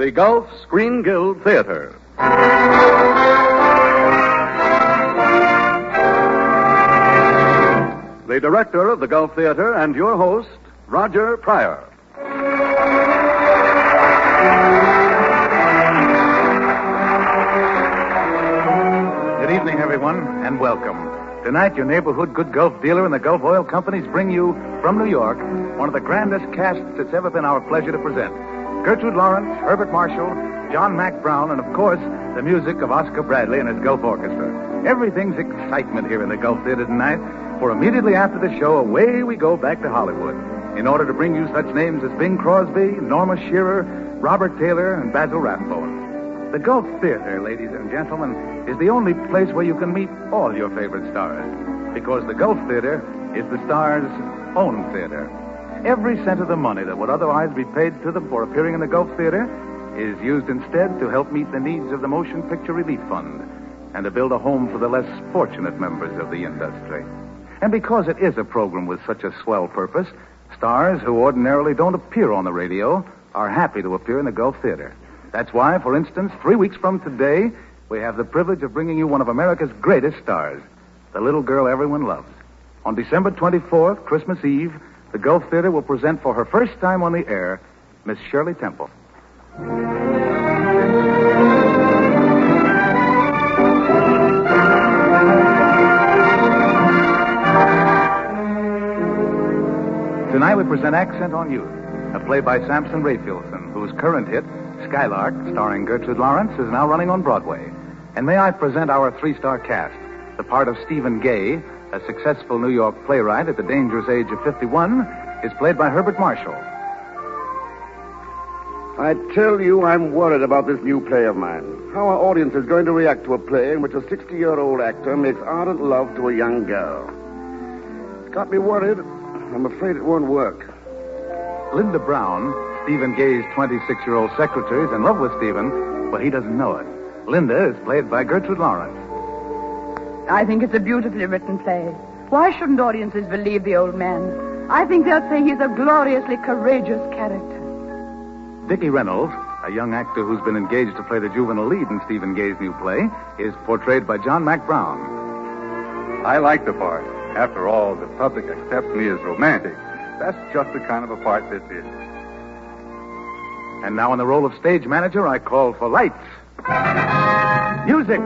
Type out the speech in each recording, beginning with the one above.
the Gulf Screen Guild Theater. The director of the Gulf Theater and your host, Roger Pryor. Good evening, everyone, and welcome. Tonight, your neighborhood good Gulf dealer and the Gulf Oil Companies bring you, from New York, one of the grandest casts it's ever been our pleasure to present. Gertrude Lawrence, Herbert Marshall, John Mack Brown, and, of course, the music of Oscar Bradley and his Gulf Orchestra. Everything's excitement here in the Gulf Theater tonight, for immediately after the show, away we go back to Hollywood in order to bring you such names as Bing Crosby, Norma Shearer, Robert Taylor, and Basil Rathbone. The Gulf Theater, ladies and gentlemen, is the only place where you can meet all your favorite stars, because the Gulf Theater is the star's own theater. Every cent of the money that would otherwise be paid to them for appearing in the Gulf Theater is used instead to help meet the needs of the Motion Picture Relief Fund and to build a home for the less fortunate members of the industry. And because it is a program with such a swell purpose, stars who ordinarily don't appear on the radio are happy to appear in the Gulf Theater. That's why, for instance, 3 weeks from today, we have the privilege of bringing you one of America's greatest stars, the little girl everyone loves. On December 24th, Christmas Eve, the Gulf Theater will present for her first time on the air, Miss Shirley Temple. Tonight we present Accent on Youth, a play by Samson Raphaelson, whose current hit, Skylark, starring Gertrude Lawrence, is now running on Broadway. And may I present our three-star cast. The part of Stephen Gay, a successful New York playwright at the dangerous age of 51, is played by Herbert Marshall. I tell you, I'm worried about this new play of mine. How our audience is going to react to a play in which a 60-year-old actor makes ardent love to a young girl. It's got me worried. I'm afraid it won't work. Linda Brown, Stephen Gay's 26-year-old secretary, is in love with Stephen, but he doesn't know it. Linda is played by Gertrude Lawrence. I think it's a beautifully written play. Why shouldn't audiences believe the old man? I think they'll say he's a gloriously courageous character. Dickie Reynolds, a young actor who's been engaged to play the juvenile lead in Stephen Gay's new play, is portrayed by John Mack Brown. I like the part. After all, the public accepts me as romantic. That's just the kind of a part this is. And now in the role of stage manager, I call for lights. Music.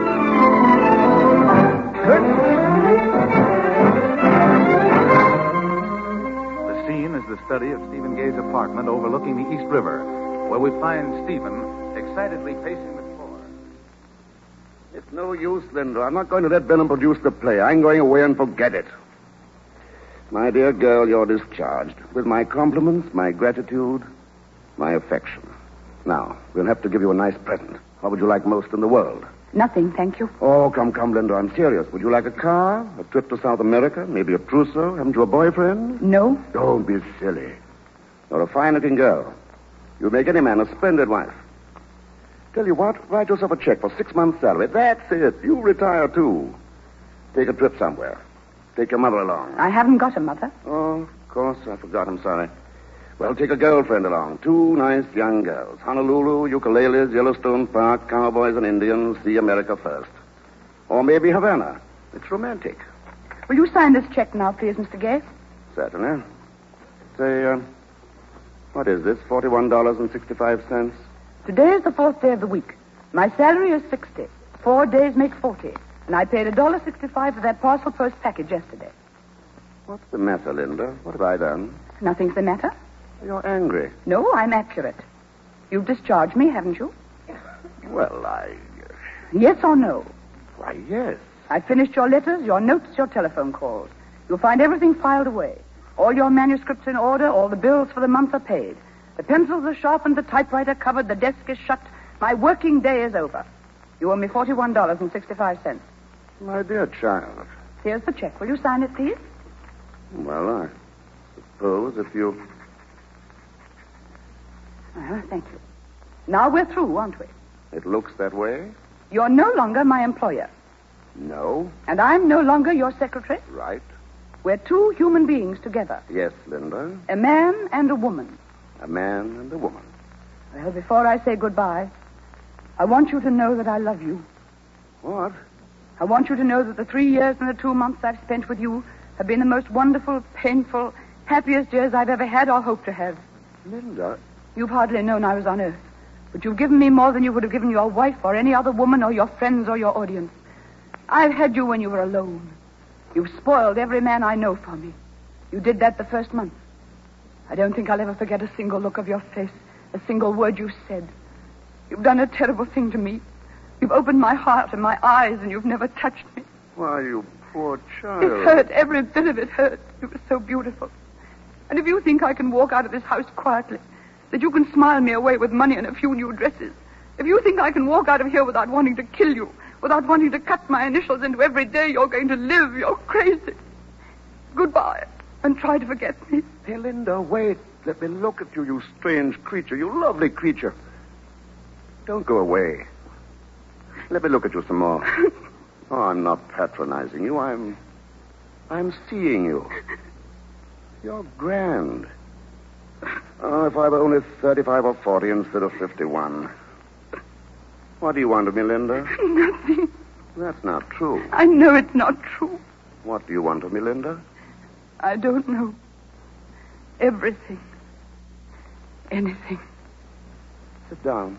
The scene is the study of Stephen Gay's apartment overlooking the East River, where we find Stephen excitedly pacing the floor. It's no use, Linda. I'm not going to let Benham produce the play. I'm going away and forget it. My dear girl, you're discharged. With my compliments, my gratitude, my affection. Now, we'll have to give you a nice present. What would you like most in the world? Nothing, thank you. Oh, come, Linda, I'm serious. Would you like a car, a trip to South America, maybe a trousseau? Haven't you a boyfriend? No. Don't be silly. You're a fine-looking girl. You'll make any man a splendid wife. Tell you what, write yourself a check for 6 months' salary. That's it. You retire, too. Take a trip somewhere. Take your mother along. I haven't got a mother. Oh, of course, I forgot. I'm sorry. Well, take a girlfriend along. 2 nice young girls. Honolulu, ukuleles, Yellowstone Park, cowboys and Indians. See America first. Or maybe Havana. It's romantic. Will you sign this check now, please, Mr. Gay? Certainly. Say, what is this? $41.65? Today is the 4th day of the week. My salary is $60. 4 days make 40. And I paid $1.65 for that parcel post package yesterday. What's the matter, Linda? What have I done? Nothing's the matter. You're angry. No, I'm accurate. You've discharged me, haven't you? Well, Yes or no? Why, yes. I've finished your letters, your notes, your telephone calls. You'll find everything filed away. All your manuscripts in order, all the bills for the month are paid. The pencils are sharpened, the typewriter covered, the desk is shut. My working day is over. You owe me $41.65. My dear child. Here's the check. Will you sign it, please? Well, I suppose if you... Thank you. Now we're through, aren't we? It looks that way. You're no longer my employer. No. And I'm no longer your secretary. Right. We're 2 human beings together. Yes, Linda. A man and a woman. A man and a woman. Well, before I say goodbye, I want you to know that I love you. What? I want you to know that the 3 years and the 2 months I've spent with you have been the most wonderful, painful, happiest years I've ever had or hope to have. Linda. You've hardly known I was on Earth, but you've given me more than you would have given your wife or any other woman or your friends or your audience. I've had you when you were alone. You've spoiled every man I know for me. You did that the first month. I don't think I'll ever forget a single look of your face, a single word you said. You've done a terrible thing to me. You've opened my heart and my eyes, and you've never touched me. Why, you poor child. It hurt. Every bit of it hurt. You were so beautiful. And if you think I can walk out of this house quietly, that you can smile me away with money and a few new dresses, if you think I can walk out of here without wanting to kill you, without wanting to cut my initials into every day you're going to live, you're crazy. Goodbye, and try to forget me. Hey, Linda, wait. Let me look at you, you strange creature, you lovely creature. Don't go away. Let me look at you some more. Oh, I'm not patronizing you. I'm seeing you. You're grand. Oh, if I were only 35 or 40 instead of 51. What do you want of me, Linda? Nothing. That's not true. I know it's not true. What do you want of me, Linda? I don't know. Everything. Anything. Sit down.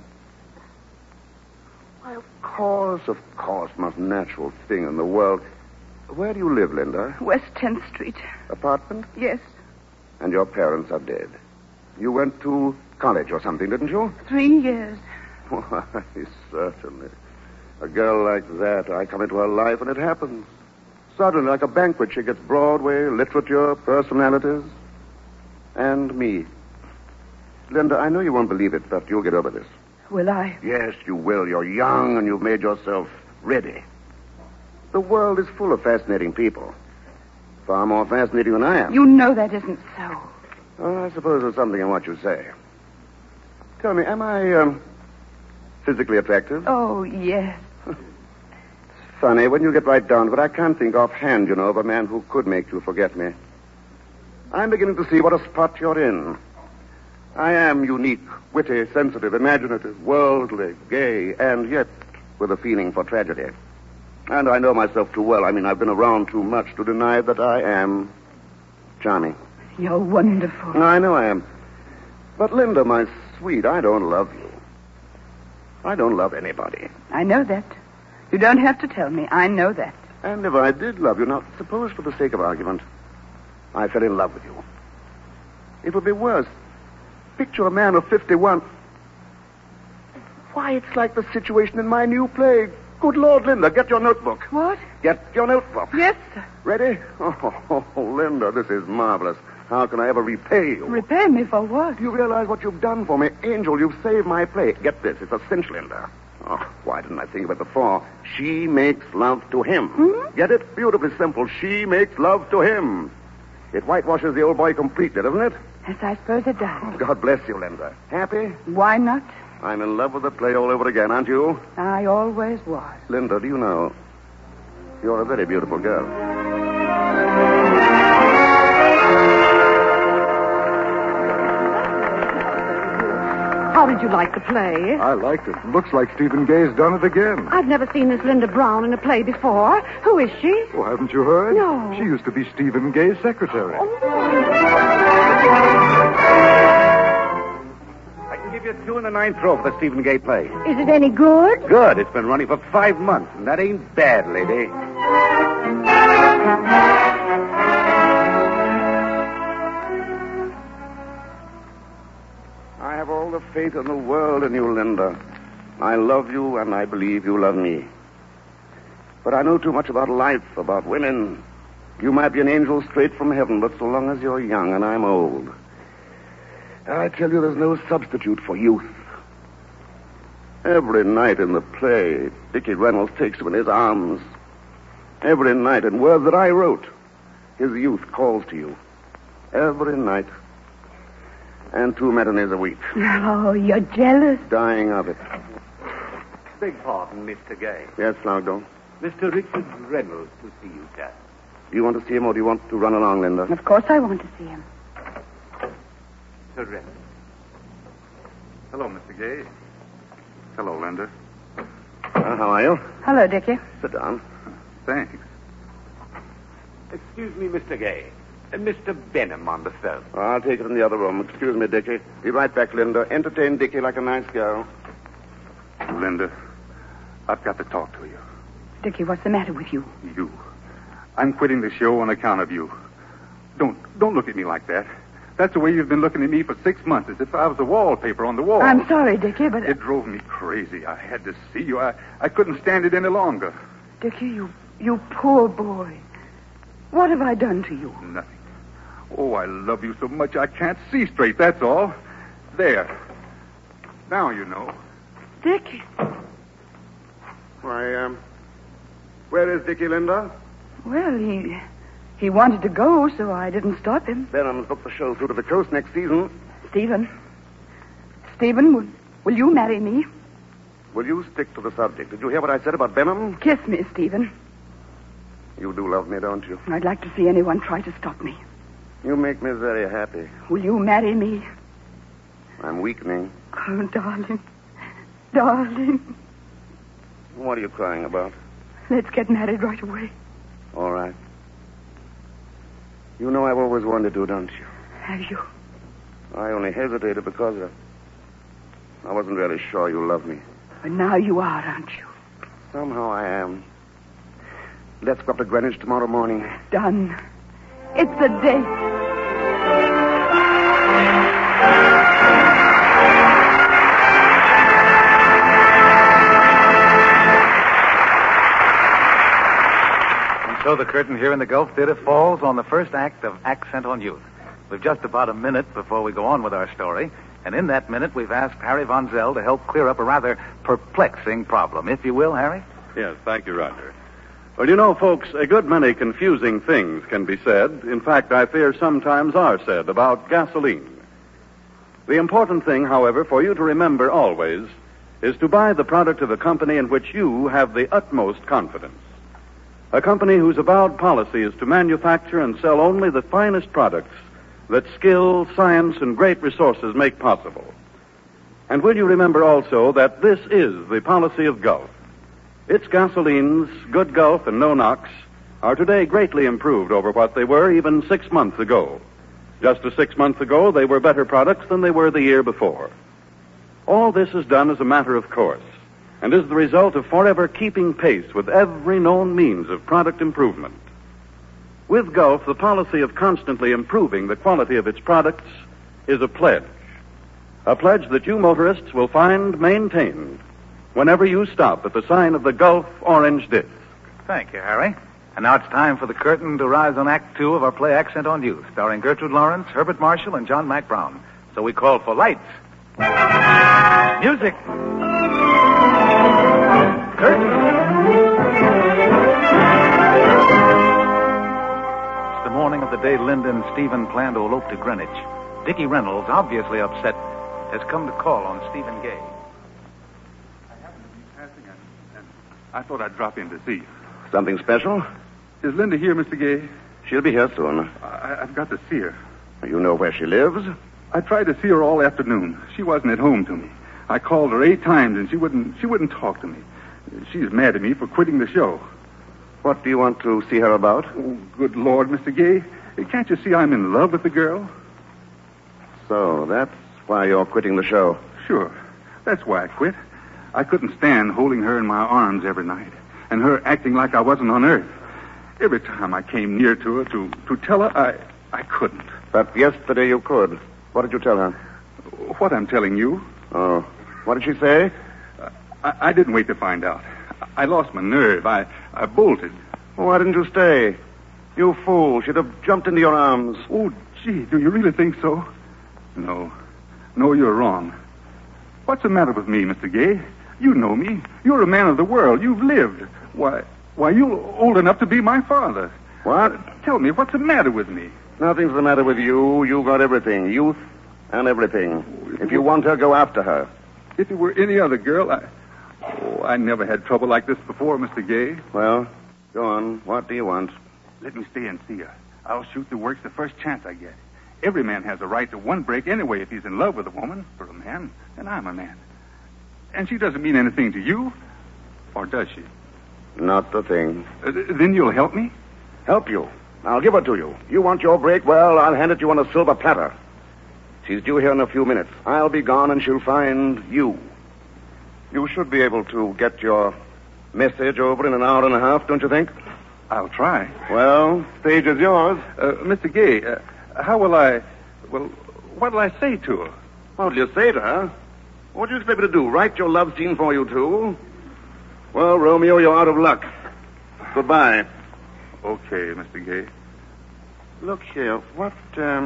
Why, of course, most natural thing in the world. Where do you live, Linda? West 10th Street. Apartment? Yes. And your parents are dead. You went to college or something, didn't you? 3 years. Why, certainly. A girl like that, I come into her life and it happens. Suddenly, like a banquet, she gets Broadway, literature, personalities, and me. Linda, I know you won't believe it, but you'll get over this. Will I? Yes, you will. You're young and you've made yourself ready. The world is full of fascinating people. Far more fascinating than I am. You know that isn't so. Well, I suppose there's something in what you say. Tell me, am I, physically attractive? Oh, yes. Funny, when you get right down to it, I can't think offhand, you know, of a man who could make you forget me. I'm beginning to see what a spot you're in. I am unique, witty, sensitive, imaginative, worldly, gay, and yet with a feeling for tragedy. And I know myself too well. I mean, I've been around too much to deny that I am charming. You're wonderful. I know I am. But, Linda, my sweet, I don't love you. I don't love anybody. I know that. You don't have to tell me. I know that. And if I did love you, now, suppose for the sake of argument, I fell in love with you. It would be worse. Picture a man of 51. Why, it's like the situation in my new play. Good Lord, Linda, get your notebook. What? Get your notebook. Yes, sir. Ready? Oh, Linda, this is marvelous. How can I ever repay you? Repay me for what? Do you realize what you've done for me? Angel, you've saved my play. Get this. It's a cinch, Linda. Oh, why didn't I think of it before? She makes love to him. Hmm? Get it? Beautifully simple. She makes love to him. It whitewashes the old boy completely, doesn't it? Yes, I suppose it does. God bless you, Linda. Happy? Why not? I'm in love with the play all over again, aren't you? I always was. Linda, do you know, you're a very beautiful girl. How did you like the play? I liked it. Looks like Stephen Gay's done it again. I've never seen this Linda Brown in a play before. Who is she? Oh, haven't you heard? No. She used to be Stephen Gay's secretary. I can give you 2 in the 9th row for the Stephen Gay play. Is it any good? Good. It's been running for 5 months, and that ain't bad, lady. I have all the faith in the world in you, Linda. I love you, and I believe you love me. But I know too much about life, about women. You might be an angel straight from heaven, but so long as you're young and I'm old, I tell you there's no substitute for youth. Every night in the play, Dickie Reynolds takes you in his arms. Every night, in words that I wrote, his youth calls to you. Every night. And 2 matinees a week. Oh, you're jealous. Dying of it. Beg pardon, Mr. Gay. Yes, Slogdo? Mr. Richard Reynolds to see you, sir. Do you want to see him or do you want to run along, Linda? Of course I want to see him. Sir Reynolds. Hello, Mr. Gay. Hello, Linda. How are you? Hello, Dickie. Sit down. Thanks. Excuse me, Mr. Gay. Mr. Benham on the phone. I'll take it in the other room. Excuse me, Dickie. Be right back, Linda. Entertain Dickie like a nice girl. Linda, I've got to talk to you. Dickie, what's the matter with you? You. I'm quitting the show on account of you. Don't look at me like that. That's the way you've been looking at me for 6 months, as if I was a wallpaper on the wall. I'm sorry, Dickie, but... It drove me crazy. I had to see you. I couldn't stand it any longer. Dickie, you poor boy. What have I done to you? Nothing. Oh, I love you so much I can't see straight, that's all. There. Now you know. Dickie. Why, where is Dickie, Linda? Well, he wanted to go, so I didn't stop him. Benham's booked the show through to the coast next season. Stephen, will you marry me? Will you stick to the subject? Did you hear what I said about Benham? Kiss me, Stephen. You do love me, don't you? I'd like to see anyone try to stop me. You make me very happy. Will you marry me? I'm weakening. Oh, darling. Darling. What are you crying about? Let's get married right away. All right. You know I've always wanted to, don't you? Have you? I only hesitated because I wasn't really sure you loved me. But now you are, aren't you? Somehow I am. Let's go up to Greenwich tomorrow morning. Done. It's a date. So the curtain here in the Gulf Theater falls on the first act of Accent on Youth. We've just about a minute before we go on with our story, and in that minute we've asked Harry Von Zell to help clear up a rather perplexing problem. If you will, Harry? Yes, thank you, Roger. Well, you know, folks, a good many confusing things can be said. In fact, I fear sometimes are said about gasoline. The important thing, however, for you to remember always is to buy the product of a company in which you have the utmost confidence. A company whose avowed policy is to manufacture and sell only the finest products that skill, science, and great resources make possible. And will you remember also that this is the policy of Gulf? Its gasolines, Good Gulf and No Nox, are today greatly improved over what they were even 6 months ago. Just as 6 months ago, they were better products than they were the year before. All this is done as a matter of course, and is the result of forever keeping pace with every known means of product improvement. With Gulf, the policy of constantly improving the quality of its products is a pledge that you motorists will find maintained whenever you stop at the sign of the Gulf Orange Disc. Thank you, Harry. And now it's time for the curtain to rise on Act 2 of our play Accent on Youth, starring Gertrude Lawrence, Herbert Marshall, and John Mack Brown. So we call for lights. Music. Curtain. It's the morning of the day Linda and Stephen plan to elope to Greenwich. Dickie Reynolds, obviously upset, has come to call on Stephen Gay. I happened to be passing, and I thought I'd drop in to see you. Something special? Is Linda here, Mr. Gay? She'll be here soon. I've got to see her. You know where she lives? I tried to see her all afternoon. She wasn't at home to me. I called her 8 times, and she wouldn't talk to me. She's mad at me for quitting the show. What do you want to see her about? Oh, good Lord, Mr. Gay. Can't you see I'm in love with the girl? So that's why you're quitting the show. Sure. That's why I quit. I couldn't stand holding her in my arms every night, and her acting like I wasn't on Earth. Every time I came near to her to tell her, I couldn't. But yesterday you could. What did you tell her? What I'm telling you. Oh. What did she say? I didn't wait to find out. I lost my nerve. I bolted. Why didn't you stay? You fool. She'd have jumped into your arms. Oh, gee, do you really think so? No, you're wrong. What's the matter with me, Mr. Gay? You know me. You're a man of the world. You've lived. Why, you're old enough to be my father. What? Tell me, what's the matter with me? Nothing's the matter with you. You got everything. Youth and everything. If you want her, go after her. If it were any other girl, I never had trouble like this before, Mr. Gay. Well, go on. What do you want? Let me stay and see her. I'll shoot the works the first chance I get. Every man has a right to one break anyway if he's in love with a woman, for a man, and I'm a man. And she doesn't mean anything to you, or does she? Not a thing. Then you'll help me? Help you? I'll give her to you. You want your break? Well, I'll hand it to you on a silver platter. She's due here in a few minutes. I'll be gone and she'll find you. You should be able to get your message over in an hour and a half, don't you think? I'll try. Well, stage is yours. Mr. Gay, how will I... Well, what'll I say to her? What'll you say to her? What do you expect me to do? Write your love scene for you, too? Well, Romeo, you're out of luck. Goodbye. Okay, Mr. Gay. Look here, what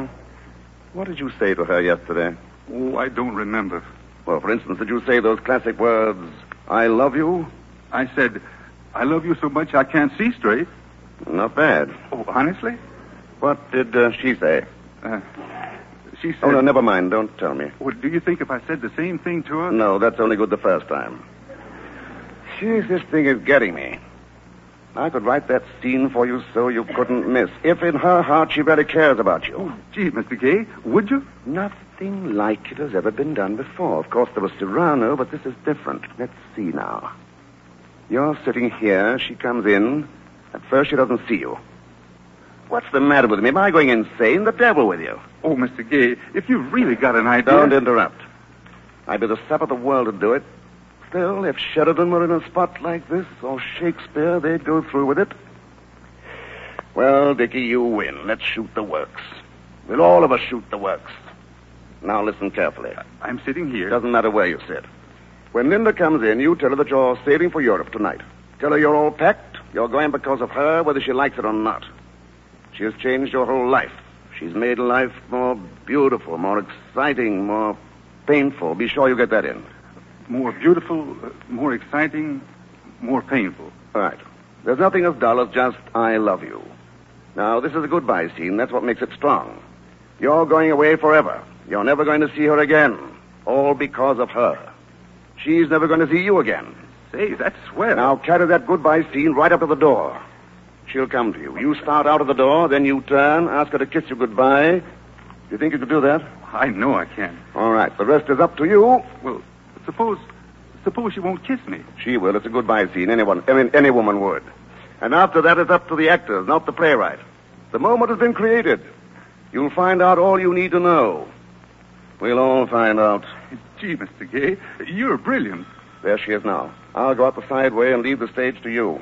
did you say to her yesterday? Oh, I don't remember. Well, for instance, did you say those classic words, I love you? I said, I love you so much I can't see straight. Not bad. Oh, honestly? What did she say? She said... Oh, no, never mind. Don't tell me. Well, do you think if I said the same thing to her? No, that's only good the first time. Jeez, this thing is getting me. I could write that scene for you so you couldn't miss. If in her heart she really cares about you. Oh, gee, Mr. Gay, would you? Nothing like it has ever been done before. Of course, there was Cyrano, but this is different. Let's see now. You're sitting here. She comes in. At first, she doesn't see you. What's the matter with me? Am I going insane? The devil with you. Oh, Mr. Gay, if you've really got an idea... Don't interrupt. I'd be the sap of the world to do it. Still, if Sheridan were in a spot like this, or Shakespeare, they'd go through with it. Well, Dickie, you win. Let's shoot the works. We'll all of us shoot the works. Now listen carefully. I'm sitting here. Doesn't matter where you sit. When Linda comes in, you tell her that you're sailing for Europe tonight. Tell her you're all packed. You're going because of her, whether she likes it or not. She has changed your whole life. She's made life more beautiful, more exciting, more painful. Be sure you get that in. More beautiful, more exciting, more painful. All right. There's nothing as dull as just, I love you. Now, this is a goodbye scene. That's what makes it strong. You're going away forever. You're never going to see her again. All because of her. She's never going to see you again. Say, that's swell. Now, carry that goodbye scene right up to the door. She'll come to you. You start out of the door, then you turn, ask her to kiss you goodbye. Do you think you could do that? I know I can. All right. The rest is up to you. Well, suppose she won't kiss me. She will. It's a goodbye scene. Any woman would. And after that, it's up to the actors, not the playwright. The moment has been created. You'll find out all you need to know. We'll all find out. Gee, Mr. Gay, you're brilliant. There she is now. I'll go out the side way and leave the stage to you.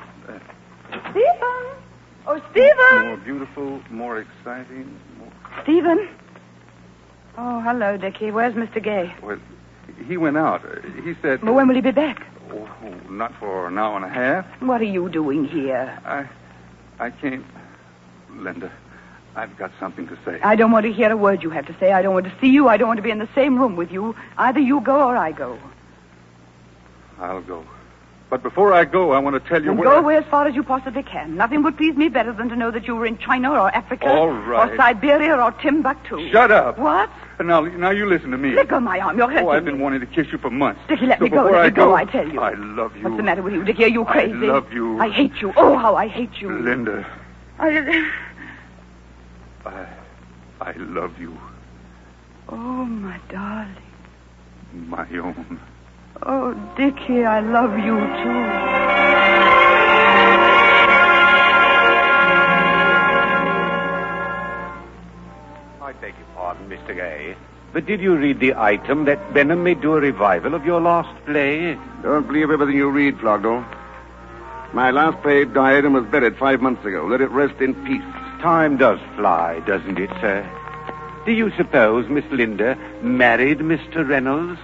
Stephen! Oh, Stephen! More beautiful, more exciting. Stephen? Oh, hello, Dickie. Where's Mr. Gay? Well, he went out. He said... Well, when will he be back? Oh, not for an hour and a half. What are you doing here? I came... Linda, I've got something to say. I don't want to hear a word you have to say. I don't want to see you. I don't want to be in the same room with you. Either you go or I go. I'll go. But before I go, I want to tell you Go away as far as you possibly can. Nothing would please me better than to know that you were in China or Africa. All right. Or Siberia or Timbuktu. Shut up. What? Now you listen to me. Let go of my arm. You're hurting I've me. been wanting to kiss you for months. Dickie, let so me go. Let Let me go, I tell you. I love you. What's the matter with you, Dickie? Are you crazy? I love you. I hate you. Oh, how I hate you. Linda. I love you. Oh, my darling. My own. Oh, Dickie, I love you, too. I beg your pardon, Mr. Gay, but did you read the item that Benham may do a revival of your last play? Don't believe everything you read, Flogdo. My last play died and was buried 5 months ago. Let it rest in peace. Time does fly, doesn't it, sir? Do you suppose Miss Linda married Mr. Reynolds?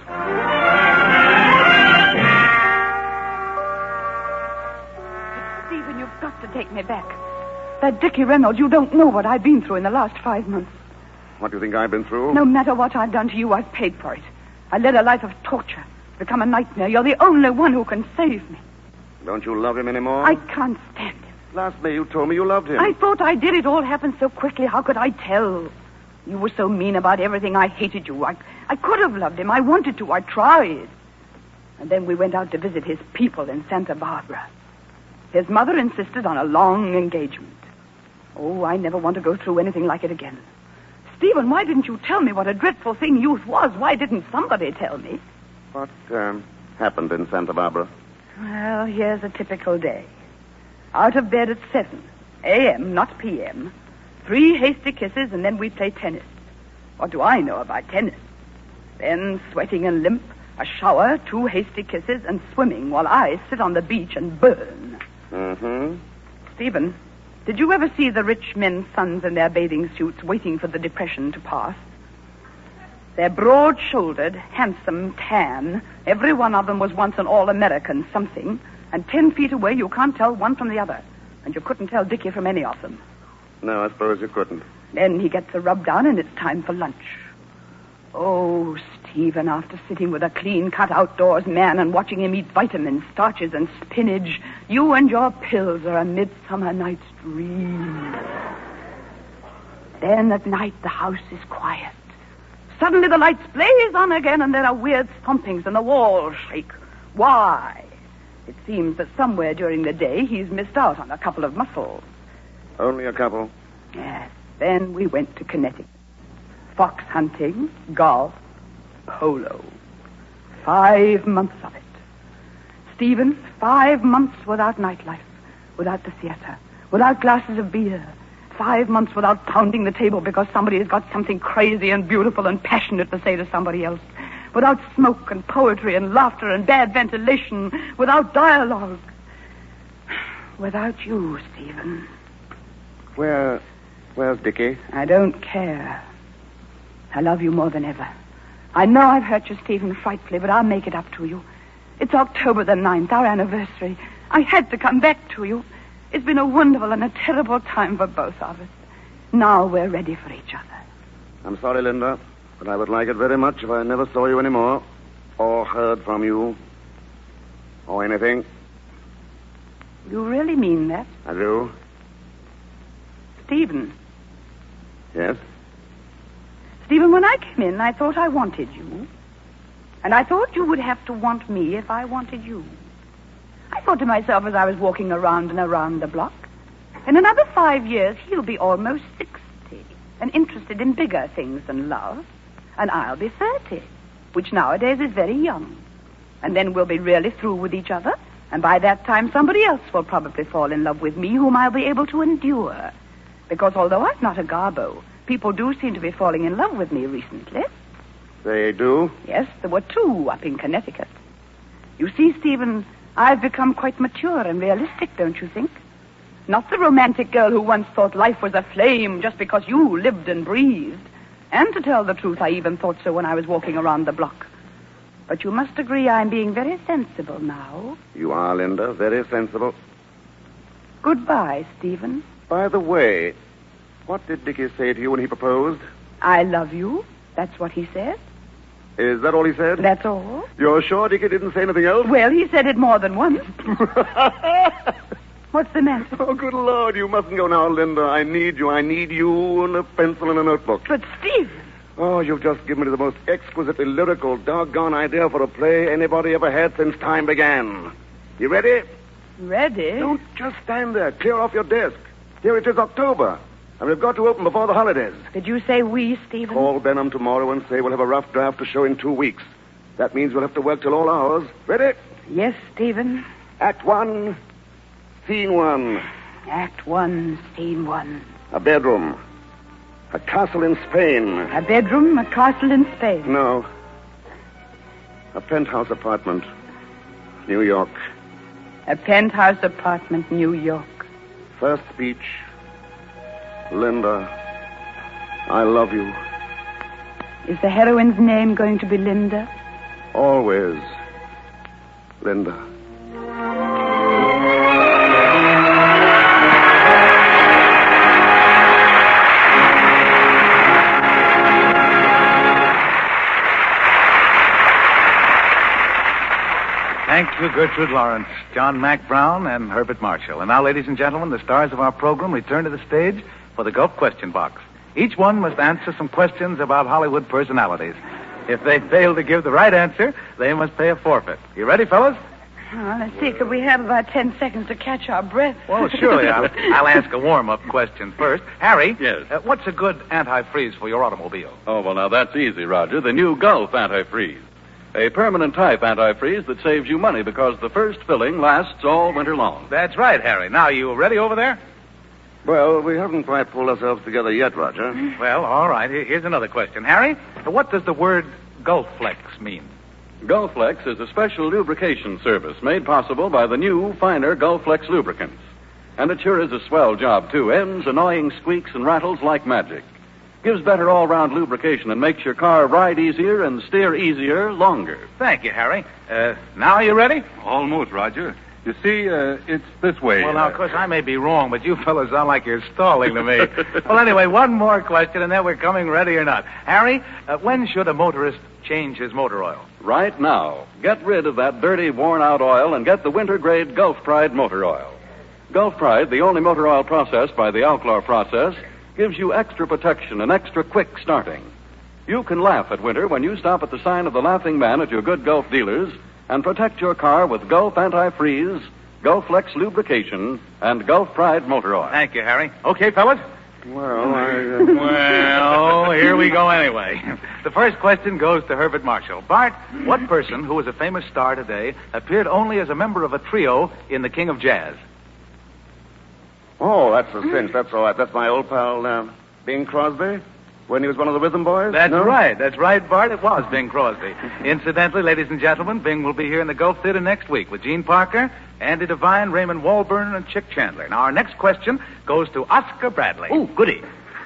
Stephen, you've got to take me back. That Dickie Reynolds, you don't know what I've been through in the last 5 months. What do you think I've been through? No matter what I've done to you, I've paid for it. I led a life of torture. Become a nightmare. You're the only one who can save me. Don't you love him anymore? I can't stand him. Last May you told me you loved him. I thought I did. It all happened so quickly. How could I tell? You were so mean about everything. I hated you. I could have loved him. I wanted to. I tried. And then we went out to visit his people in Santa Barbara. His mother insisted on a long engagement. Oh, I never want to go through anything like it again. Stephen, why didn't you tell me what a dreadful thing youth was? Why didn't somebody tell me? What happened in Santa Barbara? Well, here's a typical day. Out of bed at 7 a.m., not p.m. 3 hasty kisses, and then we play tennis. What do I know about tennis? Then, sweating and limp, a shower, 2 hasty kisses, and swimming while I sit on the beach and burn. Mm-hmm. Stephen, did you ever see the rich men's sons in their bathing suits waiting for the depression to pass? They're broad-shouldered, handsome, tan. Every one of them was once an all-American something. And 10 feet away, you can't tell one from the other. And you couldn't tell Dickie from any of them. No, I suppose you couldn't. Then he gets a rub down, and it's time for lunch. Oh, Stephen, after sitting with a clean-cut outdoors man and watching him eat vitamins, starches, and spinach, you and your pills are a midsummer night's dream. Then at night, the house is quiet. Suddenly the lights blaze on again, and there are weird thumpings, and the walls shake. Why? It seems that somewhere during the day he's missed out on a couple of muscles. Only a couple? Yes. Then we went to Connecticut. Fox hunting, golf, polo. 5 months of it. Stephen, 5 months without nightlife, without the theater, without glasses of beer. 5 months without pounding the table because somebody has got something crazy and beautiful and passionate to say to somebody else. Without smoke and poetry and laughter and bad ventilation. Without dialogue. Without you, Stephen. Where's Dickie? I don't care. I love you more than ever. I know I've hurt you, Stephen, frightfully, but I'll make it up to you. It's October the 9th, our anniversary. I had to come back to you. It's been a wonderful and a terrible time for both of us. Now we're ready for each other. I'm sorry, Linda, but I would like it very much if I never saw you anymore, or heard from you, or anything. You really mean that? I do. Stephen. Yes? Stephen, when I came in, I thought I wanted you. And I thought you would have to want me if I wanted you. I thought to myself as I was walking around and around the block, in another 5 years, he'll be almost 60 and interested in bigger things than love. And I'll be 30, which nowadays is very young. And then we'll be really through with each other. And by that time, somebody else will probably fall in love with me whom I'll be able to endure. Because although I'm not a garbo, people do seem to be falling in love with me recently. They do? Yes, there were 2 up in Connecticut. You see, Stephen, I've become quite mature and realistic, don't you think? Not the romantic girl who once thought life was a flame just because you lived and breathed. And to tell the truth, I even thought so when I was walking around the block. But you must agree I'm being very sensible now. You are, Linda, very sensible. Goodbye, Stephen. By the way, what did Dickie say to you when he proposed? I love you. That's what he said. Is that all he said? That's all. You're sure Dickie didn't say anything else? Well, he said it more than once. What's the matter? Oh, good Lord, you mustn't go now, Linda. I need you. I need you and a pencil and a notebook. But, Stephen... Oh, you've just given me the most exquisitely lyrical, doggone idea for a play anybody ever had since time began. You ready? Ready? Don't just stand there. Clear off your desk. Here it is October, and we've got to open before the holidays. Did you say we, Stephen? Call Benham tomorrow and say we'll have a rough draft to show in 2 weeks. That means we'll have to work till all hours. Ready? Yes, Stephen. Act 1, Scene 1. Act 1, Scene 1. A bedroom. A castle in Spain. A bedroom, a castle in Spain. No. A penthouse apartment. New York. A penthouse apartment, New York. First speech. Linda, I love you. Is the heroine's name going to be Linda? Always, Linda. Thank you, Gertrude Lawrence, John Mack Brown, and Herbert Marshall. And now, ladies and gentlemen, the stars of our program return to the stage for the Gulf Question Box. Each one must answer some questions about Hollywood personalities. If they fail to give the right answer, they must pay a forfeit. You ready, fellas? Well, let's see. Could we have about 10 seconds to catch our breath? Well, surely. I'll ask a warm-up question first. Harry? Yes? What's a good antifreeze for your automobile? Oh, well, now that's easy, Roger. The new Gulf antifreeze. A permanent type antifreeze that saves you money because the first filling lasts all winter long. That's right, Harry. Now, you ready over there? Well, we haven't quite pulled ourselves together yet, Roger. Well, all right. Here's another question. Harry, what does the word Gulflex mean? Gulflex is a special lubrication service made possible by the new, finer Gulflex lubricants. And it sure is a swell job, too. Ends annoying squeaks and rattles like magic. Gives better all-round lubrication and makes your car ride easier and steer easier longer. Thank you, Harry. Now you ready? Almost, Roger. You see, it's this way. Well, now, of course, I may be wrong, but you fellas sound like you're stalling to me. Well, anyway, one more question, and then we're coming ready or not. Harry, when should a motorist change his motor oil? Right now. Get rid of that dirty, worn-out oil and get the winter-grade Gulf Pride motor oil. Gulf Pride, the only motor oil processed by the Alclor process, gives you extra protection and extra quick starting. You can laugh at winter when you stop at the sign of the Laughing Man at your good Gulf dealers and protect your car with Gulf Antifreeze, Gulflex Lubrication, and Gulf Pride motor oil. Thank you, Harry. Okay, fellas? Well, Well, here we go anyway. The first question goes to Herbert Marshall. Bart, what person who is a famous star today appeared only as a member of a trio in The King of Jazz? Oh, that's a cinch. That's all right. That's my old pal, Bing Crosby, when he was one of the Rhythm Boys. That's no? right. That's right, Bart. It was Bing Crosby. Incidentally, ladies and gentlemen, Bing will be here in the Gulf Theater next week with Gene Parker, Andy Devine, Raymond Walburn, and Chick Chandler. Now, our next question goes to Oscar Bradley. Oh, goody.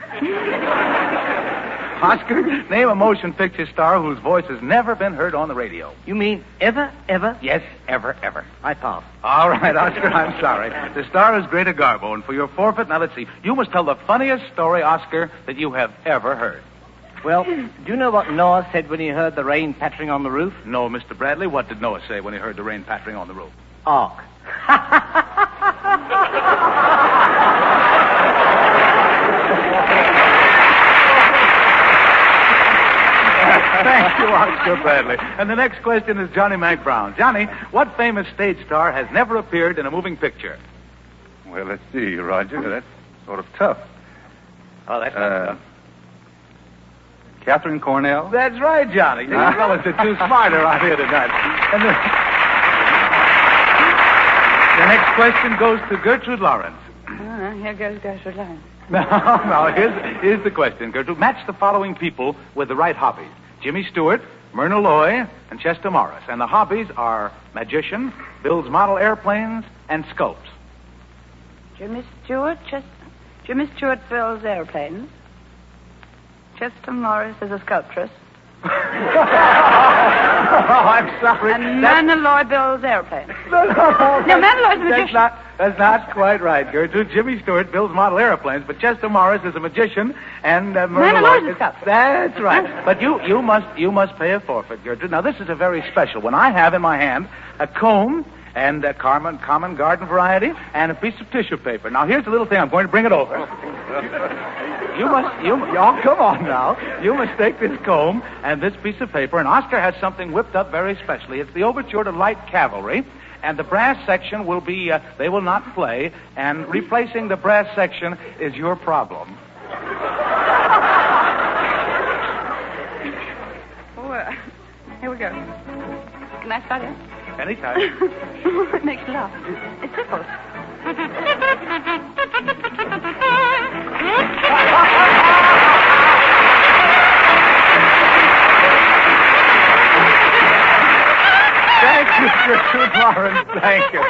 Oscar, name a motion picture star whose voice has never been heard on the radio. You mean ever? Yes, ever. I pass. All right, Oscar, I'm sorry. The star is Greta Garbo, and for your forfeit, now let's see. You must tell the funniest story, Oscar, that you have ever heard. Well, do you know what Noah said when he heard the rain pattering on the roof? No, Mr. Bradley, what did Noah say when he heard the rain pattering on the roof? Ark. Thank you, Oscar Bradley. And the next question is Johnny Mac Brown. Johnny, what famous stage star has never appeared in a moving picture? Well, let's see, Roger. That's sort of tough. Oh, that's not tough. Catherine Cornell? That's right, Johnny. You fellas are too smart around here tonight. And the next question goes to Gertrude Lawrence. Here goes Gertrude Lawrence. No, here's the question, Gertrude. Match the following people with the right hobbies. Jimmy Stewart, Myrna Loy, and Chester Morris. And the hobbies are magician, builds model airplanes, and sculpts. Jimmy Stewart builds airplanes. Chester Morris is a sculptress. Oh, I'm sorry. And Myrna Loy builds airplanes. No, Myrna Loy's a magician. That's not quite right, Gertrude. Jimmy Stewart builds model airplanes, but Chester Morris is a magician, and Myrna Loy is... That's right. But you must pay a forfeit, Gertrude. Now, this is a very special one. I have in my hand a comb and a common garden variety and a piece of tissue paper. Now, here's the little thing. I'm going to bring it over. Oh, come on now. You must take this comb and this piece of paper, and Oscar has something whipped up very specially. It's the overture to Light Cavalry, and the brass section will be, they will not play, and replacing the brass section is your problem. Here we go. Can I start it? Anytime. It makes me laugh. It's simple. Thank you, Gertrude Lawrence. Thank you.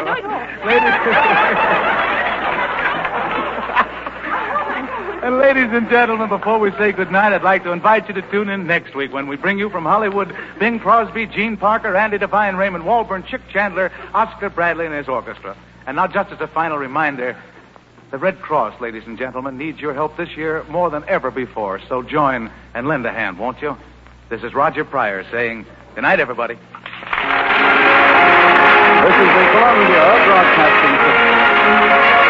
Ladies and gentlemen, before we say goodnight, I'd like to invite you to tune in next week when we bring you from Hollywood Bing Crosby, Gene Parker, Andy Devine, Raymond Walburn, Chick Chandler, Oscar Bradley, and his orchestra. And now, just as a final reminder, the Red Cross, ladies and gentlemen, needs your help this year more than ever before. So join and lend a hand, won't you? This is Roger Pryor saying good night, everybody. This is the Columbia Broadcasting System.